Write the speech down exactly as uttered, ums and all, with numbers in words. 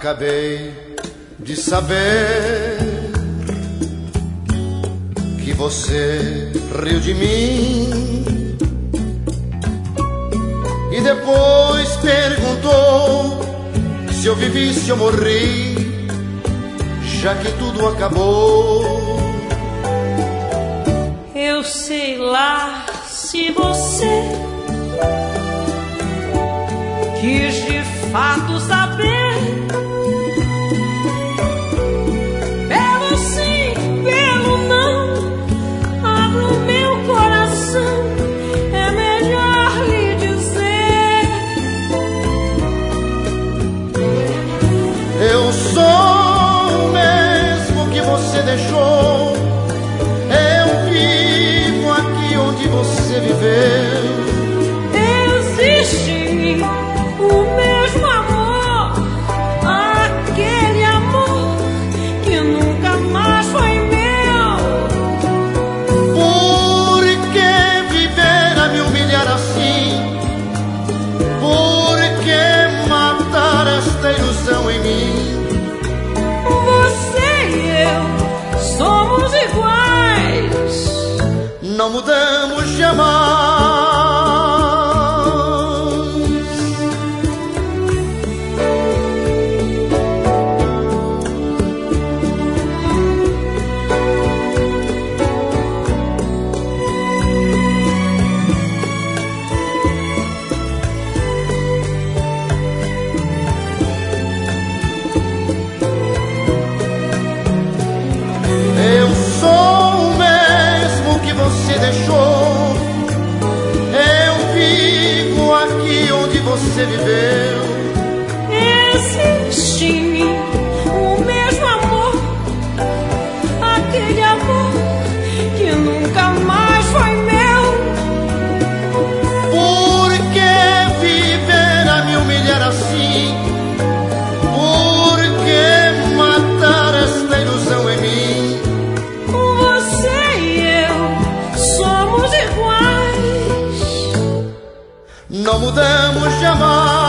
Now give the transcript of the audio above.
Acabei de saber que você riu de mim e depois perguntou se eu vivi, se eu morri, já que tudo acabou. Eu sei lá se você quis de fato saber. Pelo sim, pelo não, abro meu coração, é melhor lhe dizer. Eu sou o mesmo que você deixou, eu vivo aqui onde você viveu. Existe em mim o mesmo amor, aquele amor que nunca mais foi meu. Por que viver a me humilhar assim? Por que matar esta ilusão em mim? Você e eu somos iguais, Não mudamos jamais. Eu sou o mesmo que você deixou, eu vivo aqui onde você viveu. existe em mim o mesmo amor, aquele amor que nunca mais foi meu. Por que viver a me humilhar assim? Por que matar esta ilusão em mim? Você e eu somos iguais, Não mudamos jamais.